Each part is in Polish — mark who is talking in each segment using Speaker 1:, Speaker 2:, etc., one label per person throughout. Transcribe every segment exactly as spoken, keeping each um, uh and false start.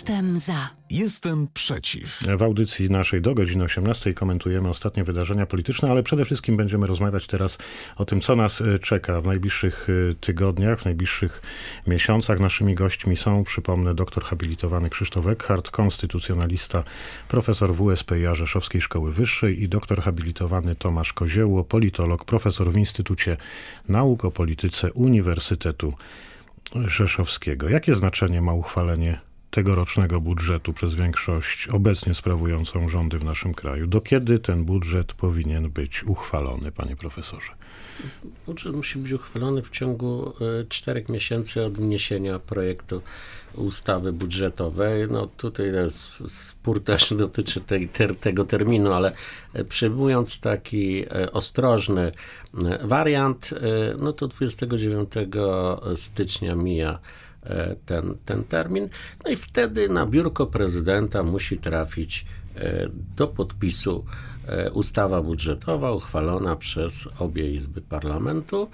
Speaker 1: Jestem za.
Speaker 2: Jestem przeciw.
Speaker 3: W audycji naszej do godziny osiemnastej komentujemy ostatnie wydarzenia polityczne, ale przede wszystkim będziemy rozmawiać teraz o tym, co nas czeka w najbliższych tygodniach, w najbliższych miesiącach. Naszymi gośćmi są, przypomnę, doktor habilitowany Krzysztof Eckhardt, konstytucjonalista, profesor W S P I A Rzeszowskiej Szkoły Wyższej i doktor habilitowany Tomasz Kozieło, politolog, profesor w Instytucie Nauk o Polityce Uniwersytetu Rzeszowskiego. Jakie znaczenie ma uchwalenie tegorocznego budżetu przez większość obecnie sprawującą rządy w naszym kraju? Do kiedy ten budżet powinien być uchwalony, panie profesorze?
Speaker 4: Budżet musi być uchwalony w ciągu czterech miesięcy od wniesienia projektu ustawy budżetowej. No tutaj jest, spór też dotyczy tej, ter, tego terminu, ale przyjmując taki ostrożny wariant, no to dwudziestego dziewiątego stycznia mija ten, ten termin. No i wtedy na biurko prezydenta musi trafić do podpisu ustawa budżetowa uchwalona przez obie izby parlamentu.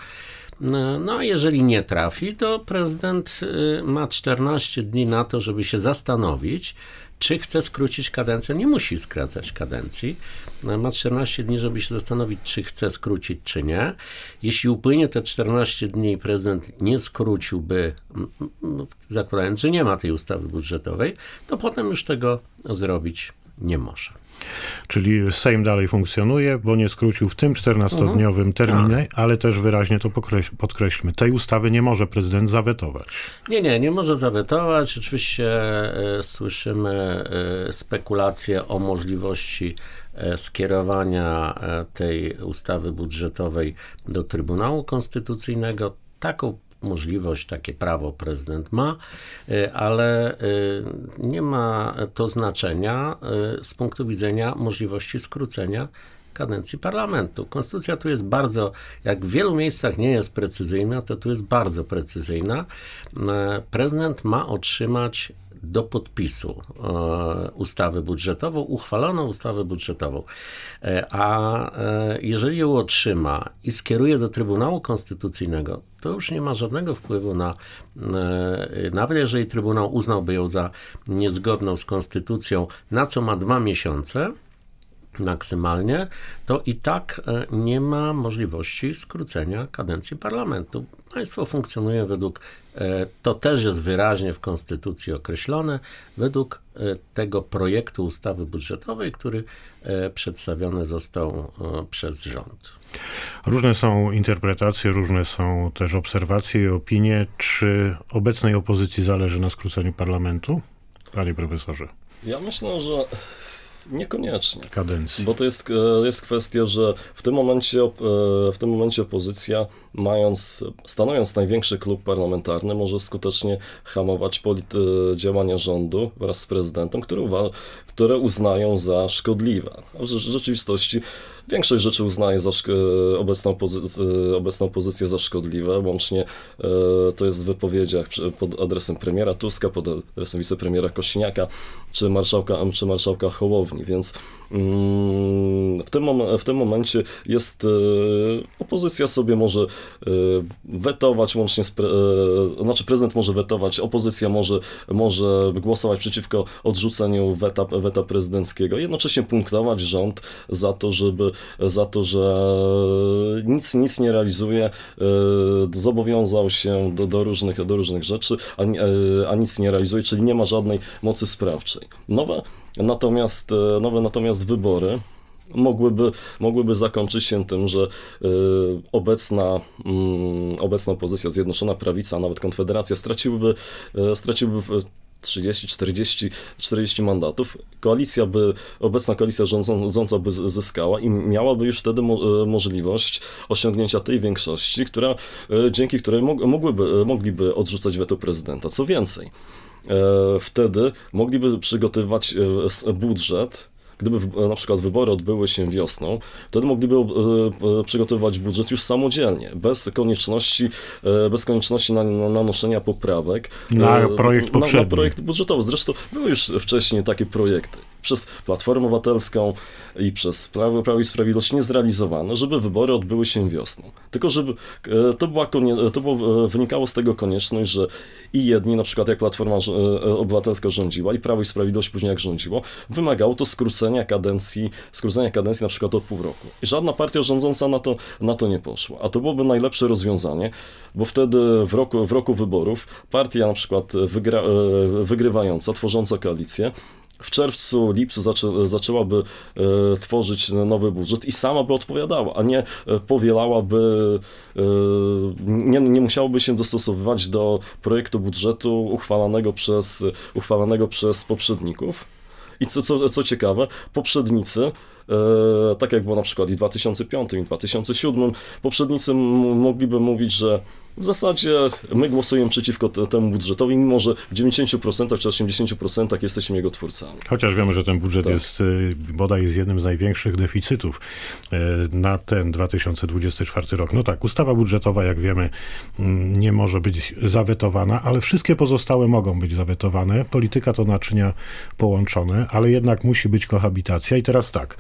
Speaker 4: No a jeżeli nie trafi, to prezydent ma czternaście dni na to, żeby się zastanowić, czy chce skrócić kadencję. Nie musi skracać kadencji. Ma czternaście dni, żeby się zastanowić, czy chce skrócić, czy nie. Jeśli upłynie te czternaście dni i prezydent nie skróciłby, zakładając, że nie ma tej ustawy budżetowej, to potem już tego zrobić nie może.
Speaker 3: Czyli Sejm dalej funkcjonuje, bo nie skrócił w tym czternastodniowym terminie, tak. Ale też wyraźnie to pokreś- podkreślmy. Tej ustawy nie może prezydent zawetować.
Speaker 4: Nie, nie, nie może zawetować. Oczywiście e, słyszymy e, spekulacje o możliwości e, skierowania e, tej ustawy budżetowej do Trybunału Konstytucyjnego. Taką możliwość, takie prawo prezydent ma, ale nie ma to znaczenia z punktu widzenia możliwości skrócenia kadencji parlamentu. Konstytucja tu jest bardzo, jak w wielu miejscach nie jest precyzyjna, to tu jest bardzo precyzyjna. Prezydent ma otrzymać do podpisu e, ustawy budżetową, uchwaloną ustawę budżetową. E, a e, jeżeli ją otrzyma i skieruje do Trybunału Konstytucyjnego, to już nie ma żadnego wpływu na, e, nawet jeżeli Trybunał uznałby ją za niezgodną z Konstytucją, na co ma dwa miesiące, maksymalnie, to i tak nie ma możliwości skrócenia kadencji parlamentu. Państwo funkcjonuje według, to też jest wyraźnie w Konstytucji określone, według tego projektu ustawy budżetowej, który przedstawiony został przez rząd.
Speaker 3: Różne są interpretacje, różne są też obserwacje i opinie. Czy obecnej opozycji zależy na skróceniu parlamentu? Panie profesorze.
Speaker 5: Ja myślę, że niekoniecznie.
Speaker 3: Kadencji.
Speaker 5: Bo to jest, jest kwestia, że w tym momencie w tym momencie opozycja, mając, stanowiąc największy klub parlamentarny, może skutecznie hamować polity- działania rządu wraz z prezydentem, które, uwa- które uznają za szkodliwe. W rzeczywistości większość rzeczy uznaje za szk- obecną, pozy- obecną pozycję za szkodliwe, łącznie e, to jest w wypowiedziach pod adresem premiera Tuska, pod adresem wicepremiera Kosiniaka, czy marszałka, czy marszałka Hołowni, więc mm, w, tym mom- w tym momencie jest, e, opozycja sobie może e, wetować łącznie z, pre- e, znaczy prezydent może wetować, opozycja może, może głosować przeciwko odrzuceniu weta, weta prezydenckiego, jednocześnie punktować rząd za to, żeby za to, że nic, nic nie realizuje, zobowiązał się do, do, różnych, do różnych rzeczy, a, a nic nie realizuje, czyli nie ma żadnej mocy sprawczej. Nowe natomiast, nowe natomiast wybory mogłyby, mogłyby zakończyć się tym, że obecna, obecna opozycja, Zjednoczona Prawica, a nawet Konfederacja straciłyby, straciłyby trzydzieści, czterdzieści, czterdzieści mandatów, koalicja by, obecna koalicja rządząca by zyskała i miałaby już wtedy mo- możliwość osiągnięcia tej większości, która, dzięki której mogłyby, mogliby odrzucać weto prezydenta. Co więcej, wtedy mogliby przygotowywać budżet. Gdyby na przykład wybory odbyły się wiosną, wtedy mogliby przygotowywać budżet już samodzielnie, bez konieczności, bez konieczności nanoszenia poprawek
Speaker 3: na projekt
Speaker 5: na,
Speaker 3: poprzedni.
Speaker 5: na projekt budżetowy. Zresztą były już wcześniej takie projekty. przez Platformę Obywatelską i przez Prawo, Prawo i Sprawiedliwość niezrealizowane, żeby wybory odbyły się wiosną. Tylko żeby to, była konie, to było, wynikało z tego konieczność, że i jedni, na przykład jak Platforma Obywatelska rządziła i Prawo i Sprawiedliwość później jak rządziło, wymagało to skrócenia kadencji, skrócenia kadencji na przykład od pół roku. I żadna partia rządząca na to, na to nie poszła. A to byłoby najlepsze rozwiązanie, bo wtedy w roku, w roku wyborów partia na przykład wygra, wygrywająca, tworząca koalicję, w czerwcu, lipcu zaczę, zaczęłaby e, tworzyć nowy budżet i sama by odpowiadała, a nie e, powielałaby, e, nie, nie musiałoby się dostosowywać do projektu budżetu uchwalanego przez, uchwalanego przez poprzedników. I co, co, co ciekawe, poprzednicy, e, tak jak było na przykład i w dwa tysiące piątym, i w dwa tysiące siódmym, poprzednicy m- mogliby mówić, że w zasadzie my głosujemy przeciwko te, temu budżetowi, mimo że w dziewięćdziesięciu procentach czy osiemdziesięciu procentach jesteśmy jego twórcami.
Speaker 3: Chociaż wiemy, że ten budżet
Speaker 5: Tak.
Speaker 3: jest bodaj jest jednym z największych deficytów na ten dwa tysiące dwudziesty czwarty rok. No tak, ustawa budżetowa, jak wiemy, nie może być zawetowana, ale wszystkie pozostałe mogą być zawetowane. Polityka to naczynia połączone, ale jednak musi być kohabitacja. I teraz tak,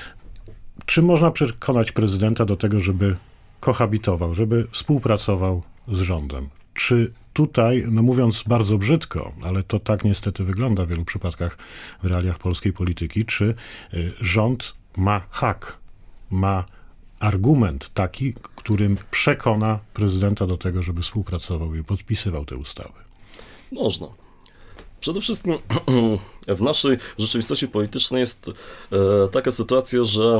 Speaker 3: czy można przekonać prezydenta do tego, żeby kohabitował, żeby współpracował z rządem? Czy tutaj, no mówiąc bardzo brzydko, ale to tak niestety wygląda w wielu przypadkach w realiach polskiej polityki, czy y, rząd ma hak, ma argument taki, którym przekona prezydenta do tego, żeby współpracował i podpisywał te ustawy?
Speaker 5: Można. Przede wszystkim w naszej rzeczywistości politycznej jest e, taka sytuacja, że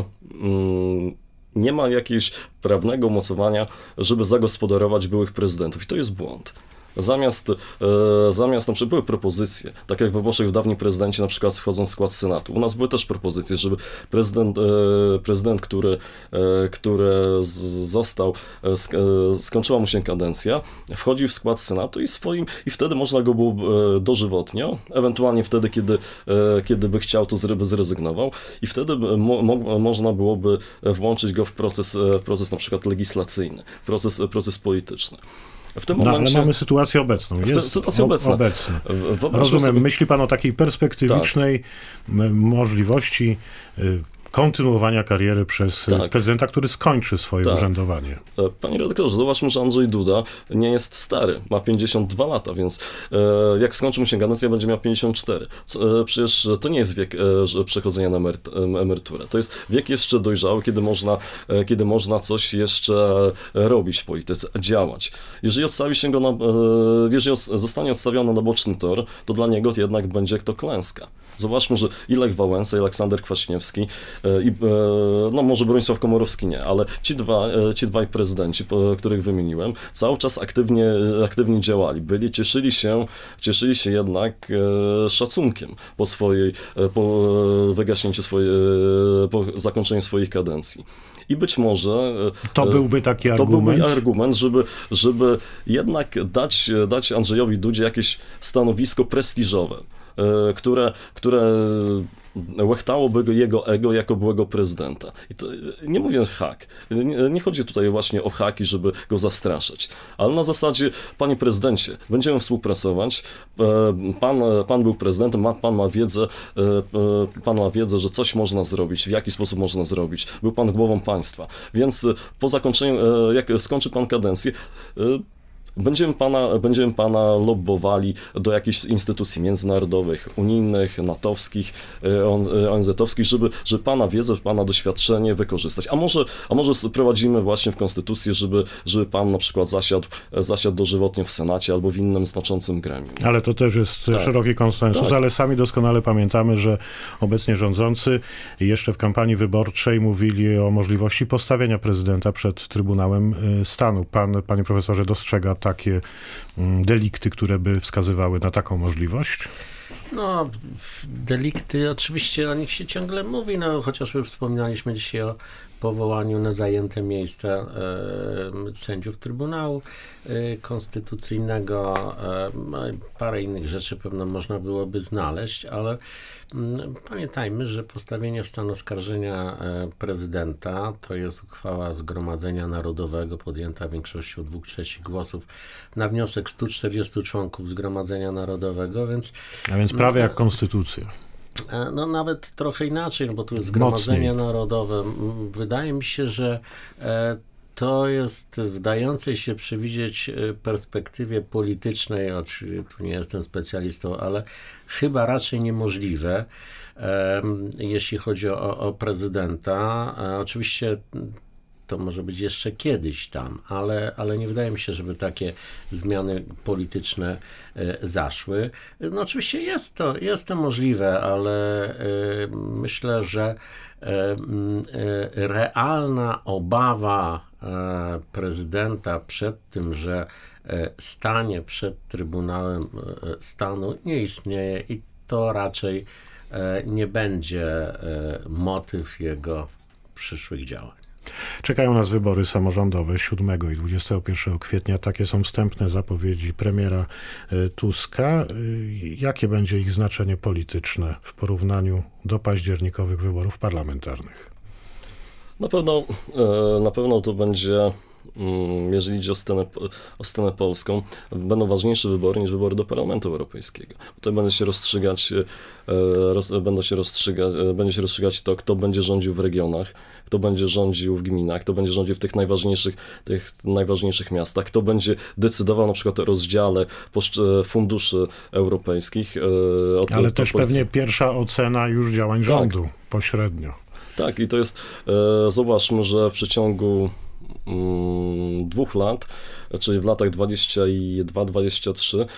Speaker 5: mm, nie ma jakiegoś prawnego umocowania, żeby zagospodarować byłych prezydentów. I to jest błąd. Zamiast, e, zamiast na przykład były propozycje, tak jak we Włoszech w dawni prezydenci na przykład wchodzą w skład Senatu. U nas były też propozycje, żeby prezydent, e, prezydent który, e, który z, został, e, sk, e, skończyła mu się kadencja, wchodził w skład Senatu i swoim, i wtedy można go było e, dożywotnio, ewentualnie wtedy, kiedy, e, kiedy by chciał, to zry, zrezygnował i wtedy mo, mo, można byłoby włączyć go w proces, e, proces na przykład legislacyjny, proces, proces polityczny. W tym momencie,
Speaker 3: no, ale mamy sytuację obecną. Jest
Speaker 5: sytuację obecną.
Speaker 3: obecna.
Speaker 5: Wyobraźmy
Speaker 3: Rozumiem,
Speaker 5: sobie...
Speaker 3: myśli pan o takiej perspektywicznej tak. możliwości kontynuowania kariery przez tak. prezydenta, który skończy swoje tak. urzędowanie.
Speaker 5: Panie redaktorze, zobaczmy, że Andrzej Duda nie jest stary, ma pięćdziesiąt dwa lata, więc e, jak skończy mu się kadencja, będzie miał pięćdziesiąt cztery. Co, e, przecież to nie jest wiek e, przechodzenia na emeryt, e, emeryturę. To jest wiek jeszcze dojrzały, kiedy można, e, kiedy można coś jeszcze robić w polityce, działać. Jeżeli odstawi się go na, e, jeżeli od, zostanie odstawiony na boczny tor, to dla niego to jednak będzie to klęska. Zobaczmy, że i Lech Wałęsa, i Aleksander Kwaśniewski, i, no może Bronisław Komorowski nie, ale ci, dwa, ci dwaj prezydenci, których wymieniłem, cały czas aktywnie, aktywnie działali. Byli, cieszyli się, cieszyli się jednak szacunkiem po swojej, po wygaśnięciu swojej, po zakończeniu swojej kadencji. I być może
Speaker 3: to byłby taki
Speaker 5: to
Speaker 3: argument,
Speaker 5: byłby argument żeby, żeby jednak dać, dać Andrzejowi Dudzie jakieś stanowisko prestiżowe, które, które łechtałoby jego ego jako byłego prezydenta. I to, nie mówię hak. Nie, nie chodzi tutaj właśnie o haki, żeby go zastraszać. Ale na zasadzie, panie prezydencie, będziemy współpracować. Pan, pan był prezydentem, ma, pan ma wiedzę, pan ma wiedzę, że coś można zrobić, w jaki sposób można zrobić. Był pan głową państwa. Więc po zakończeniu, jak skończy pan kadencję, Będziemy pana, będziemy pana lobbowali do jakichś instytucji międzynarodowych, unijnych, natowskich, O N Z-owskich, żeby, żeby pana wiedzę, pana doświadczenie wykorzystać. A może, a może sprowadzimy właśnie w konstytucję, żeby, żeby pan na przykład zasiadł, zasiadł dożywotnie w Senacie albo w innym znaczącym gremium.
Speaker 3: Ale to też jest tak. szeroki konsensus, tak. ale sami doskonale pamiętamy, że obecnie rządzący jeszcze w kampanii wyborczej mówili o możliwości postawienia prezydenta przed Trybunałem Stanu. Pan, panie profesorze, dostrzega takie delikty, które by wskazywały na taką możliwość?
Speaker 4: No, delikty, oczywiście o nich się ciągle mówi, no chociażby wspomnieliśmy dzisiaj o powołaniu na zajęte miejsca e, sędziów Trybunału e, Konstytucyjnego. E, parę innych rzeczy pewno można byłoby znaleźć, ale m, pamiętajmy, że postawienie w stan oskarżenia e, prezydenta to jest uchwała Zgromadzenia Narodowego podjęta większością dwóch trzecich głosów na wniosek stu czterdziestu członków Zgromadzenia Narodowego, więc...
Speaker 3: A więc prawie jak konstytucja.
Speaker 4: No nawet trochę inaczej, no bo tu jest Zgromadzenie
Speaker 3: Mocniej.
Speaker 4: Narodowe. Wydaje mi się, że to jest w dającej się przewidzieć perspektywie politycznej, oczywiście tu nie jestem specjalistą, ale chyba raczej niemożliwe, jeśli chodzi o, o prezydenta. Oczywiście to może być jeszcze kiedyś tam, ale, ale nie wydaje mi się, żeby takie zmiany polityczne e, zaszły. No oczywiście jest to, jest to możliwe, ale e, myślę, że e, e, realna obawa e, prezydenta przed tym, że e, stanie przed Trybunałem e, Stanu nie istnieje i to raczej e, nie będzie e, motyw jego przyszłych działań.
Speaker 3: Czekają nas wybory samorządowe siódmego i dwudziestego pierwszego kwietnia. Takie są wstępne zapowiedzi premiera Tuska. Jakie będzie ich znaczenie polityczne w porównaniu do październikowych wyborów parlamentarnych?
Speaker 5: Na pewno, na pewno to będzie, jeżeli idzie o scenę, o scenę polską, będą ważniejsze wybory niż wybory do Parlamentu Europejskiego. Tutaj będzie się rozstrzygać, roz, będą się rozstrzygać, będzie się rozstrzygać to, kto będzie rządził w regionach, kto będzie rządził w gminach, kto będzie rządził w tych najważniejszych, tych najważniejszych miastach, kto będzie decydował na przykład o rozdziale funduszy europejskich. O
Speaker 3: Ale
Speaker 5: to,
Speaker 3: też
Speaker 5: to
Speaker 3: pewnie pierwsza ocena już działań
Speaker 5: tak.
Speaker 3: rządu pośrednio.
Speaker 5: Tak, i to jest, zobaczmy, że w przeciągu dwóch lat, czyli w latach dwudziestym drugim dwudziestym trzecim,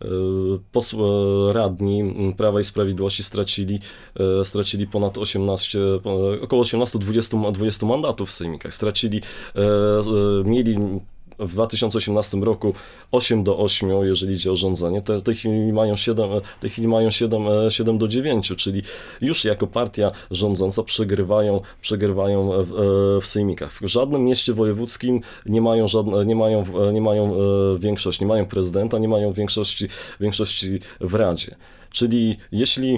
Speaker 5: radni Prawa i Sprawiedliwości stracili, stracili ponad osiemnaście, około osiemnaście do dwudziestu mandatów w sejmikach. Stracili, mieli w dwa tysiące osiemnastym roku osiem do ośmiu, jeżeli idzie o rządzenie. Te, w tej chwili mają siedem, w tej chwili mają siedem do dziewięciu, czyli już jako partia rządząca przegrywają, przegrywają w, w sejmikach. W żadnym mieście wojewódzkim nie mają, żadne, nie mają, nie mają większości, nie mają prezydenta, nie mają większości, większości w Radzie. Czyli jeśli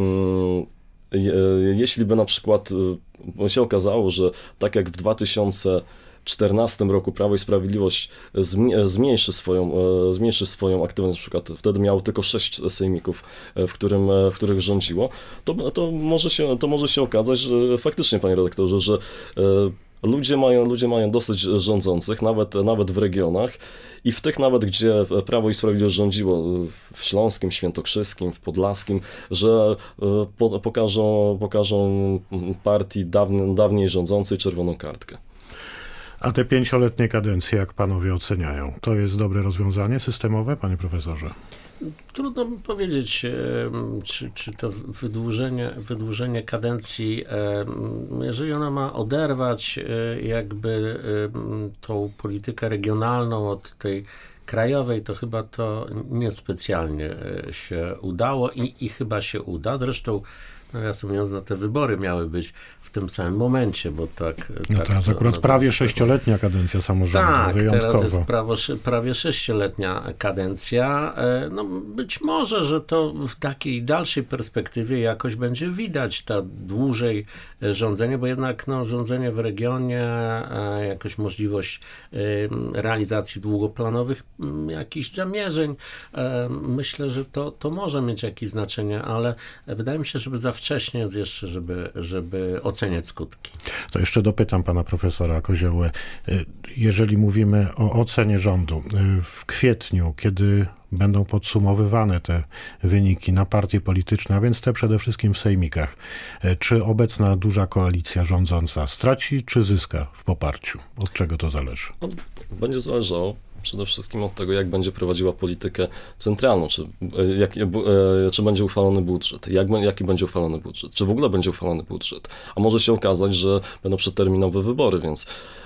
Speaker 5: jeśli by na przykład się okazało, że tak jak w dwa tysiące czternastym roku Prawo i Sprawiedliwość zmniejszy swoją, zmniejszy swoją aktywność, na przykład wtedy miało tylko sześć sejmików, w, którym, w których rządziło, to, to, może się, to może się okazać, że faktycznie, panie redaktorze, że ludzie mają, ludzie mają dosyć rządzących, nawet, nawet w regionach i w tych nawet, gdzie Prawo i Sprawiedliwość rządziło, w Śląskim, Świętokrzyskim, w Podlaskim, że po, pokażą, pokażą partii dawniej, dawniej rządzącej czerwoną kartkę.
Speaker 3: A te pięcioletnie kadencje, jak panowie oceniają, to jest dobre rozwiązanie systemowe, panie profesorze?
Speaker 4: Trudno mi powiedzieć, czy, czy to wydłużenie, wydłużenie kadencji, jeżeli ona ma oderwać jakby tą politykę regionalną od tej krajowej, to chyba to niespecjalnie się udało i, i chyba się uda. Zresztą, nawiasem mówiąc, no, te wybory miały być w tym samym momencie, bo tak...
Speaker 3: No
Speaker 4: tak
Speaker 3: teraz
Speaker 4: to,
Speaker 3: akurat
Speaker 4: no,
Speaker 3: prawie
Speaker 4: to,
Speaker 3: sześcioletnia kadencja samorządu,
Speaker 4: tak,
Speaker 3: wyjątkowo.
Speaker 4: teraz jest prawo, prawie sześcioletnia kadencja. No być może, że to w takiej dalszej perspektywie jakoś będzie widać ta dłużej rządzenie, bo jednak no, rządzenie w regionie, jakoś możliwość realizacji długoplanowych jakichś zamierzeń, myślę, że to, to może mieć jakieś znaczenie, ale wydaje mi się, żeby za wcześnie jest jeszcze, żeby, żeby oceniać skutki.
Speaker 3: To jeszcze dopytam pana profesora Koziołę. Jeżeli mówimy o ocenie rządu w kwietniu, kiedy będą podsumowywane te wyniki na partie polityczne, a więc te przede wszystkim w sejmikach, czy obecna duża koalicja rządząca straci, czy zyska w poparciu? Od czego to zależy?
Speaker 5: Będzie zależało przede wszystkim od tego, jak będzie prowadziła politykę centralną, czy, jak, czy będzie uchwalony budżet, jak, jaki będzie uchwalony budżet, czy w ogóle będzie uchwalony budżet. A może się okazać, że będą przedterminowe wybory, więc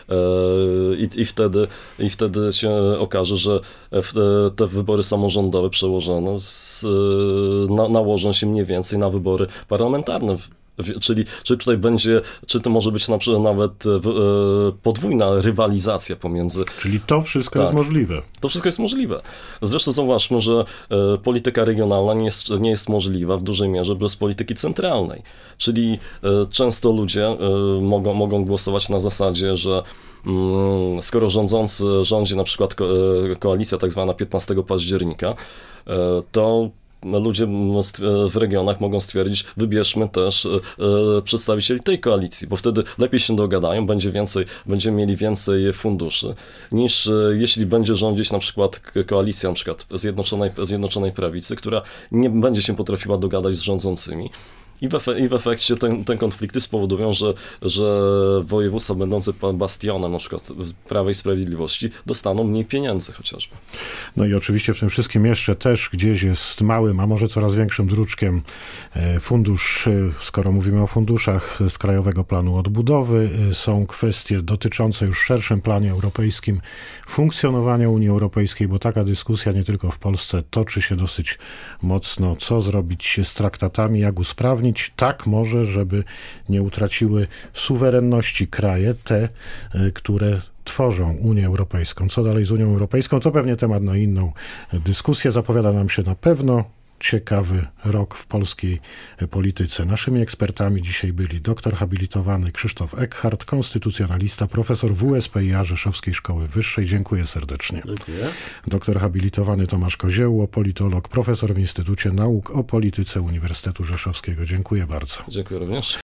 Speaker 5: i, i, wtedy, i wtedy się okaże, że te wybory samorządowe przełożone z, na, nałożą się mniej więcej na wybory parlamentarne. Czyli czy tutaj będzie, czy to może być na przykład nawet podwójna rywalizacja pomiędzy...
Speaker 3: Czyli to wszystko
Speaker 5: tak,
Speaker 3: jest możliwe.
Speaker 5: To wszystko jest możliwe. Zresztą zauważmy, że polityka regionalna nie jest, nie jest możliwa w dużej mierze bez polityki centralnej. Czyli często ludzie mogą, mogą głosować na zasadzie, że skoro rządzący rządzi na przykład koalicja tak zwana piętnastego października, to ludzie w regionach mogą stwierdzić, wybierzmy też przedstawicieli tej koalicji, bo wtedy lepiej się dogadają, będzie więcej, będziemy mieli więcej funduszy, niż jeśli będzie rządzić na przykład koalicja na przykład Zjednoczonej, Zjednoczonej Prawicy, która nie będzie się potrafiła dogadać z rządzącymi. I w, efe, i w efekcie ten, ten konflikty spowodują, że, że województwa będące bastionem na przykład Prawa i Sprawiedliwości dostaną mniej pieniędzy chociażby.
Speaker 3: No i oczywiście w tym wszystkim jeszcze też gdzieś jest małym, a może coraz większym druczkiem fundusz, skoro mówimy o funduszach z Krajowego Planu Odbudowy, są kwestie dotyczące już w szerszym planie europejskim funkcjonowania Unii Europejskiej, bo taka dyskusja nie tylko w Polsce toczy się dosyć mocno, co zrobić z traktatami, jak usprawnić tak może, żeby nie utraciły suwerenności kraje, te, które tworzą Unię Europejską. Co dalej z Unią Europejską? To pewnie temat na inną dyskusję. Zapowiada nam się na pewno ciekawy rok w polskiej polityce. Naszymi ekspertami dzisiaj byli doktor habilitowany Krzysztof Eckhardt, konstytucjonalista, profesor W S P I A Rzeszowskiej Szkoły Wyższej. Dziękuję serdecznie.
Speaker 4: Dziękuję.
Speaker 3: Doktor habilitowany Tomasz Kozieło, politolog, profesor w Instytucie Nauk o Polityce Uniwersytetu Rzeszowskiego. Dziękuję bardzo.
Speaker 5: Dziękuję również.